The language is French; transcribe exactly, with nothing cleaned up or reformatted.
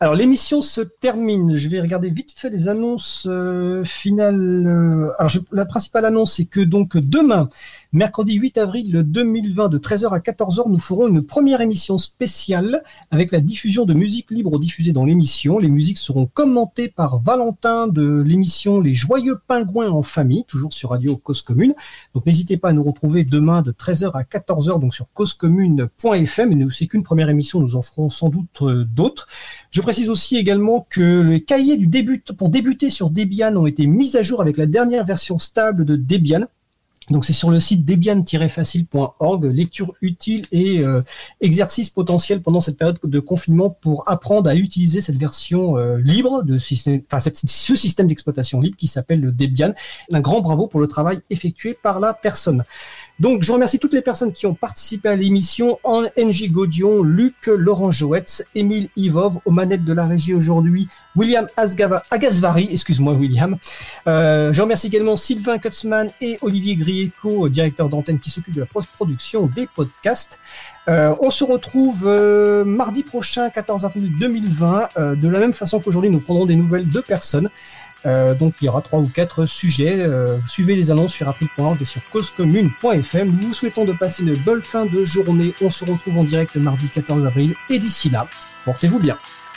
Alors, l'émission se termine. Je vais regarder vite fait les annonces euh, finales. Euh, alors, je, la principale annonce, c'est que donc demain, mercredi huit avril deux mille vingt, de treize heures à quatorze heures, nous ferons une première émission spéciale avec la diffusion de musique libre diffusée dans l'émission. Les musiques seront commentées par Valentin de l'émission Les Joyeux Pingouins en famille, toujours sur Radio Cause Commune. Donc, n'hésitez pas à nous retrouver demain de treize heures à quatorze heures, donc sur cause commune point f m. Et nous, c'est qu'une première émission, nous en ferons sans doute euh, d'autres. Je précise aussi également que les cahiers du début pour débuter sur Debian ont été mis à jour avec la dernière version stable de Debian. Donc c'est sur le site debian tiret facile point org, lecture utile et euh, exercice potentiel pendant cette période de confinement pour apprendre à utiliser cette version euh, libre de système, enfin cette, ce système d'exploitation libre qui s'appelle le Debian. Un grand bravo pour le travail effectué par la personne. Donc, je remercie toutes les personnes qui ont participé à l'émission. N J Gaudion, Luc, Laurent Joetz, Émile Ivov, aux manettes de la régie aujourd'hui, William Asgava, Agasvari, excuse-moi William. Euh, je remercie également Sylvain Kutzmann et Olivier Grieco, directeur d'antenne qui s'occupe de la post-production des podcasts. Euh, on se retrouve euh, mardi prochain, quatorze avril deux mille vingt. Euh, de la même façon qu'aujourd'hui, nous prendrons des nouvelles de personnes. Euh, donc il y aura trois ou quatre sujets. Euh, suivez les annonces sur april point org et sur cause commune point f m. Nous vous souhaitons de passer une bonne fin de journée. On se retrouve en direct mardi quatorze avril et d'ici là, portez-vous bien.